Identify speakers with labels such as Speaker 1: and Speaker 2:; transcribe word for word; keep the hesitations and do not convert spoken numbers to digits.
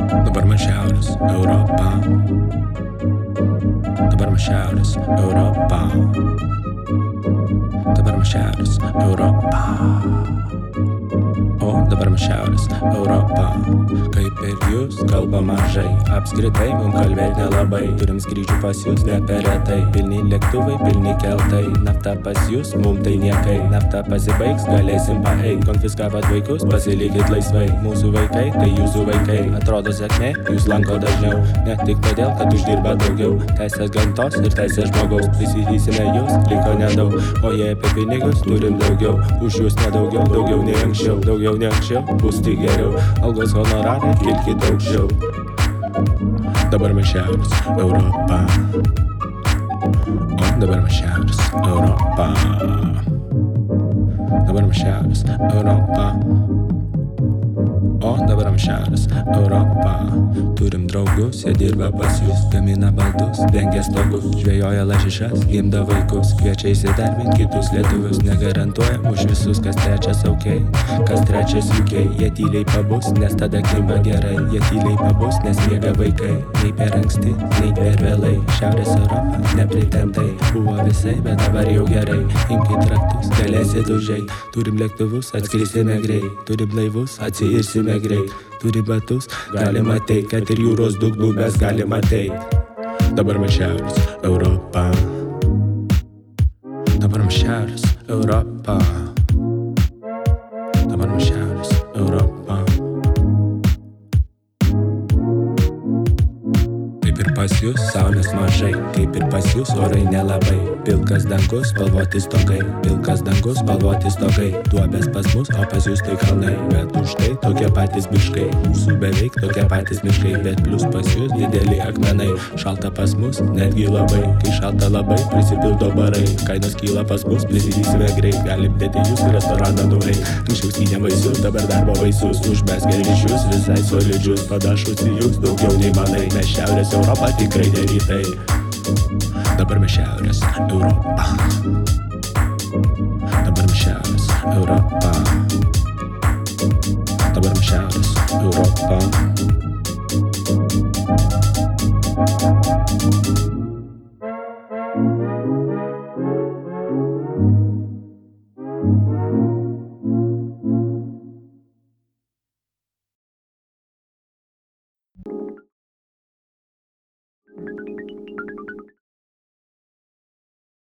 Speaker 1: Dabar mes Šiaurės Europa. Dabar mes Šiaurės Europa. Dabar mes Šiaurės Europa. O dabar mes Šiaurės Europa. Kaip ir jūs kalba mažai, apskritai mum kalbėt nelabai. Turim skrydžių pas jūs ne per retai, pilni lėktuvai, pilni keltai. Nafta pas jūs, mum tai niekai. Nafta pasibaigs, galėsim paeit. Konfiskavat vaikus, pasilikit laisvai. Mūsų vaikai, tai jūsų vaikai. Atrodo sėkmė, jūs lanko dažniau. Ne tik todėl, kad uždirba daugiau. Teisės gamtos ir teisės žmogaus. Įsigysime jūs, liko nedaug. O jei apie pinigus turim daugiau. Už jūs nedaugiau, daugiau nei anksčiau. Daugiau nei anksčiau, bus tik geriau. Algos honorarai, kilkit aukščiau. Dabar mes Šiaurės Europa. O dabar mes Šiaurės Europa. Dabar mes Šiaurės Europa. O dabar mes Šiaurės Europa. Turim draugus, jie dirba pas jūs. Gamina baldus, dengia stogus. Žvejoja lašišas, gimdo vaikus. Kviečia įsidarbint kitus lietuvius. Negarantuojam už visus, kas trečias ok, kas trečias uk. Jie tyliai pabus, nes tada kimba gerai. Jie tyliai pabus, nes miega vaikai. Nei per anksti, nei per vėlai. Šiaurės Europa, nepritemtai. Buvo visai, bet dabar jau gerai. Imkit raktus, galėsit užeit. Turim lėktuvus, atskrisime greit. Turim laivus, atsiirsime greit. Turi batus, galima teit, kad ir jūros dugnu mes galim ateit. Dabar mes Šiaurės Europa. Dabar mes Šiaurės Europa. Dabar mes Šiaurės Europa. Kaip ir pas jūs, saulės mažai. Kaip ir pas jūs, orai nelabai. Pilkas dangus, spalvoti stogai. Pilkas dangus, spalvoti stogai. Duobės pas mus, o pas jūs tai kalnai. Bet už tai tokie patys miškai. Mūsų beveik tokie patys miškai. Bet plus pas jūs dideli akmenai. Šalta pas mus, netgi labai. Kai šalta labai, prisipildo barai. Kainos kyla pas mus, prisidysime greit. Galim dėti jūs į restoraną nuriai. Anksčiau skynė vaisius, dabar darbo vaisius. Užmesgė ryšius, visai solidžius. Panašus į jūs, daugiau nei manai. Mes Šiaurės Europa tikrai ne rytai. Dabar mes Šiaurės Europa. Dabar mes Šiaurės Europa. Dabar mes Šiaurės Europa.